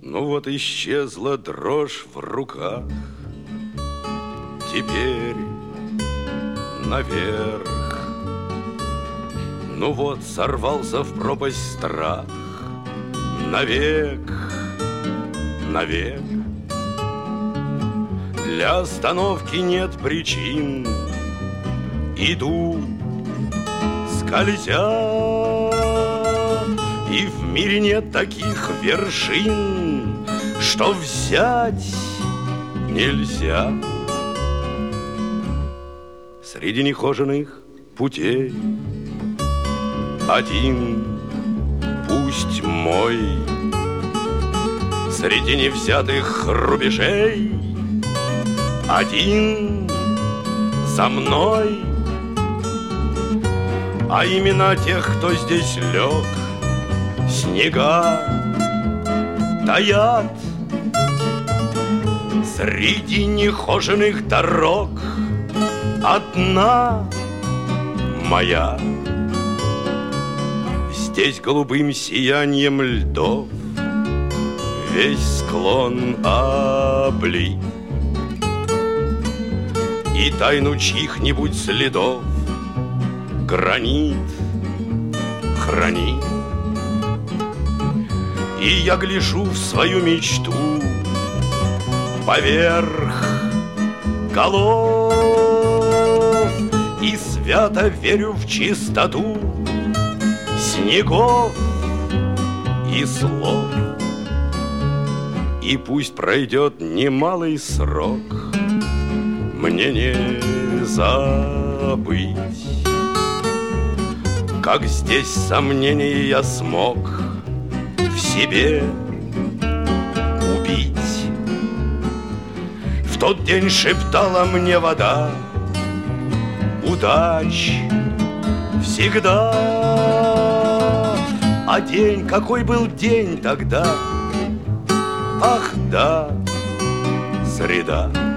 Ну вот исчезла дрожь в руках. Теперь наверх. Ну вот сорвался в пропасть страх. Навек, навек. Для остановки нет причин. Иду, скользя, и в мире нет таких вершин, что взять нельзя. Среди нехоженных путей один, пусть мой, среди невзятых рубежей один за мной. А имена тех, кто здесь лег, снега таят. Среди нехоженных дорог одна моя. Здесь голубым сиянием льдов весь склон облит, и тайну чьих-нибудь следов гранит хранит. И я гляжу в свою мечту поверх голов и свято верю в чистоту снегов и слов. И пусть пройдет немалый срок, мне не забыть, как здесь сомнения я смог в себе убить. В тот день шептала мне вода: удач всегда. А день, какой был день тогда? Ах да, среда.